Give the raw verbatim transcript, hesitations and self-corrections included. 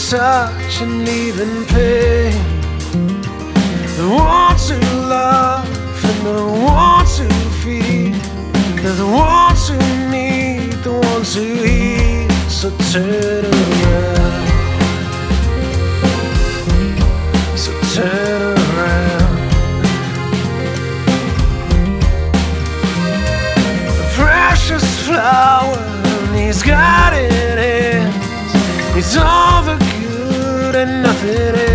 touch and leaving pain. The one to love and the one to feel. They're the ones who need, the ones who heal. So turn around, so turn around. A precious flower, and he's got it in. He's all the good and nothing else.